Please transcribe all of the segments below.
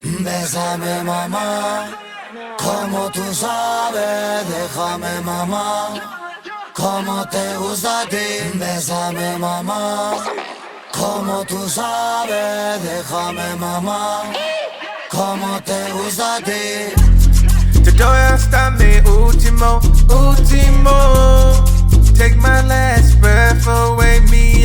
Bésame mamá, como tú sabes, déjame mamá, como te gusta a ti. Bésame mamá, como tú sabes, déjame mamá, como te gusta a ti. Te doy hasta mi último. Take my last breath away,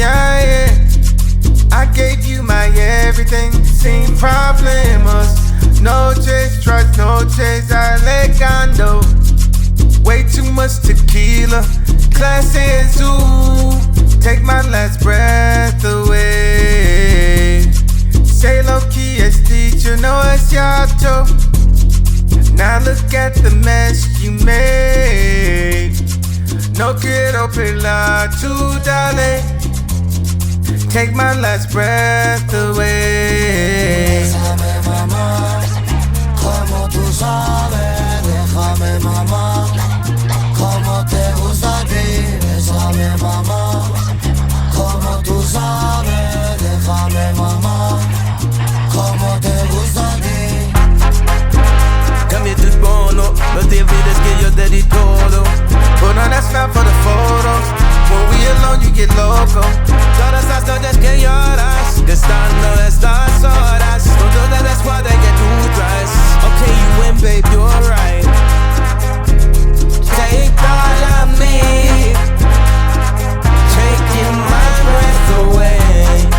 I gave you my everything, sin problemas. Noches tras noches alegando. Way too much tequila, clase azul. Take my last breath away. Say low key es dicho, no es cierto. Now look at the mess you made. No quiero pelear tu dale. Take my last breath away. Bésame mamá, como tú sabes, déjame mamá, como te gusta a ti. Bésame mamá, como tú sabes, déjame mamá, como te gusta a ti. Cambie tu tono, no te olvides que yo te di todo. Put on that smile for the photos. When we alone you get loco. Todas las noches que lloras, gastando estas horas con toda la escuadra que tú traes. Okay, you win, babe, you're right. Take all of me, taking my breath away.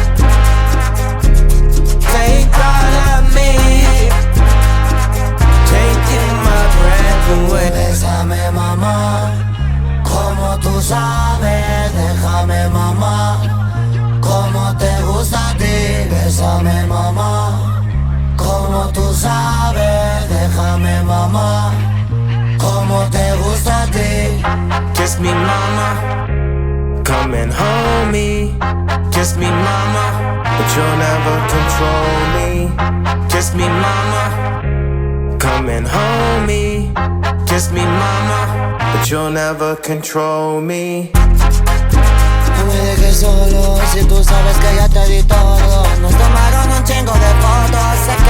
Take all of me, taking my breath away. Bésame mamá, como tú sabes, déjame mamá, como te gusta a ti. Bésame mamá, como tú sabes, déjame mamá, como te gusta a ti. Kiss me mama, come and hold me. Kiss me mama, but you'll never control me. Kiss me mama, come and hold me. Kiss me mama, but you'll never control me. No me dejes solo, si tú sabes que ya te di todo. Nos tomaron un chingo de fotos, sé que